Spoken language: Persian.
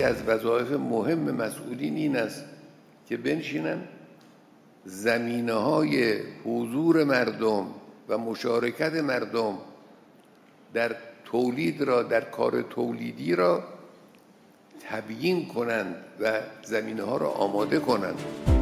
از وظایف مهم مسئولین این است که بنشینن زمینه‌های حضور مردم و مشارکت مردم در تولید را، در کار تولیدی را تبیین کنند و زمینه‌ها را آماده کنند.